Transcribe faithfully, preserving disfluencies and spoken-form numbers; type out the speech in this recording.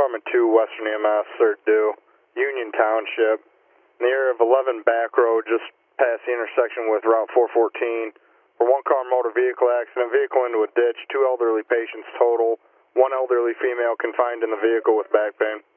Department two, Western E M S, third due, Union Township, in the area of eleven Back Road, just past the intersection with Route four fourteen. For one-car motor vehicle accident, vehicle into a ditch, two elderly patients total, one elderly female confined in the vehicle with back pain.